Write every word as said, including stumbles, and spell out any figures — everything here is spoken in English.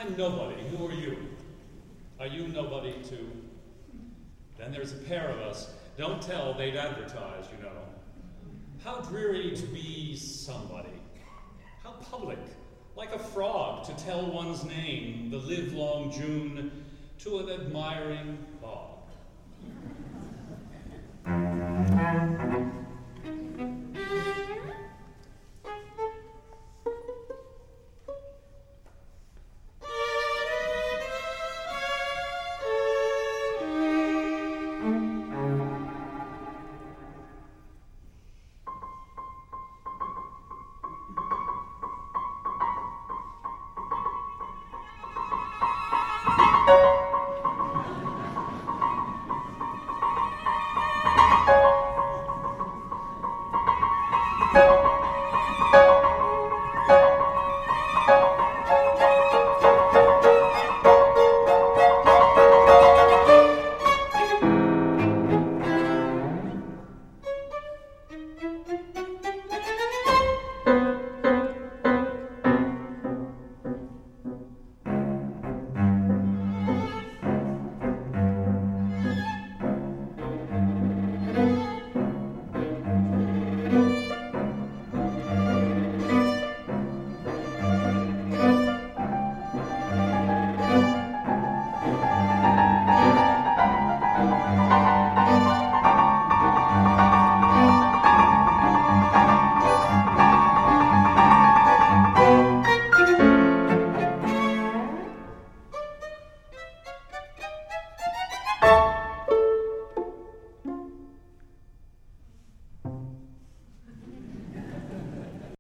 I'm nobody. Who are you? Are you nobody too? Then there's a pair of us. Don't tell, they'd advertise, you know. How dreary to be somebody. How public, like a frog, to tell one's name, the livelong June, to an admiring bog.